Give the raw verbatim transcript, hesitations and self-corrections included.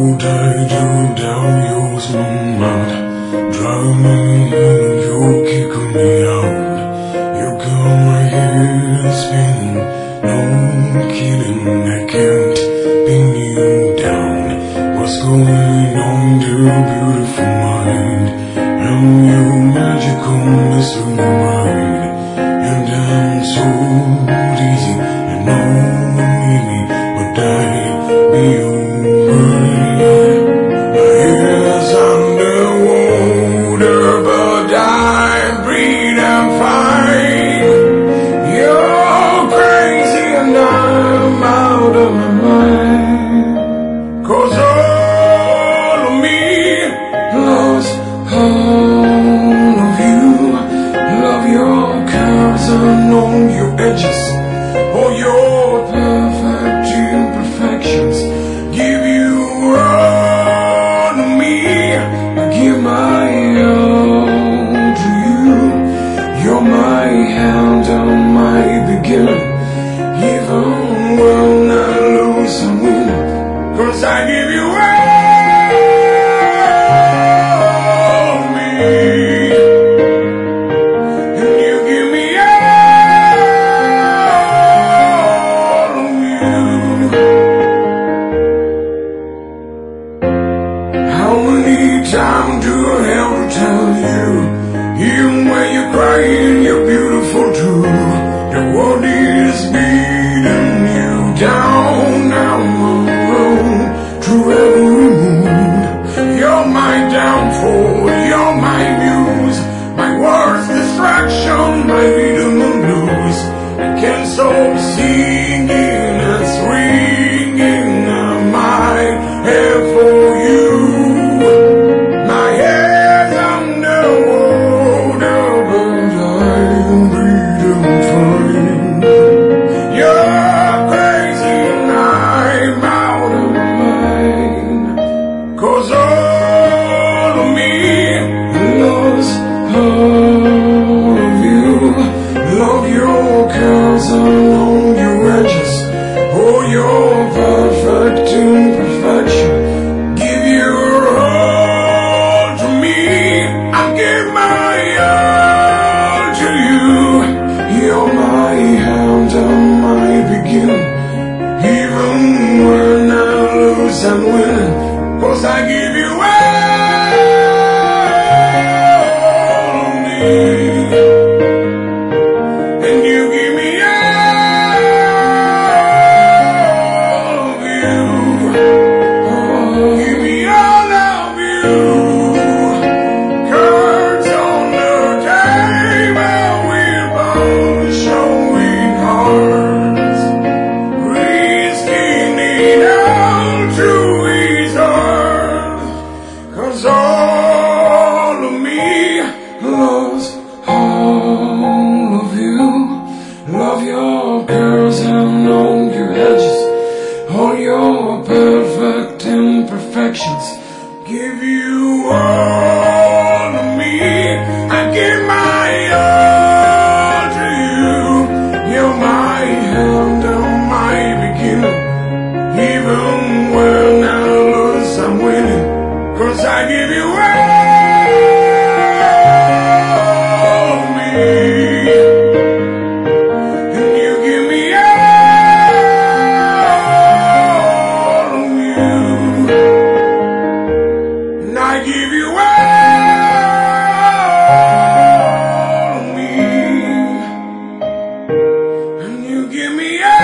tight you down, use my mind. Driving me and you're kicking me out. You got my head spinning, no kidding, I can't pin you down. What's going on, dear beautiful mind? Am you magical, Mister Mind? And I'm so easy, I know you need me, but I be you. Cause all of me loves all of you. Love your curves along your edges, all your perfect imperfections. Give you all of me, I give my all to you. You're my hand and my beginning, even when I lose and win. Cause I give you all of me, and you give me all of you. How many times do I have to tell you, even when you're crying, you're beautiful too. The world is beating you down now. Through every mood, you're my downfall, you're my muse, my worst distraction, my rhythm and blues. I can't stop singing and swinging my head for you. My head's underwater, but I'm breathing fine. You're crazy and I'm out of cause all of me loves all of you. Love your curves along your edges, oh your perfect imperfection. Give your all to me, I give my all to you. You're my hand and my beginning, even when I lose and win. Cause I give you all of me, and you give me all of you. Oh, give me all of you. Cards on the table, we're both showing cards, risking it all to his heart. Cause all of me loves all of you. Love your curves and on your edges, all your perfect imperfections. Give you all of me, I give my all to you. You're my hand and my beginning, even when I lose I'm winning. Cause I give you all of me, and you give me all of you, and I give you all of me, and you give me all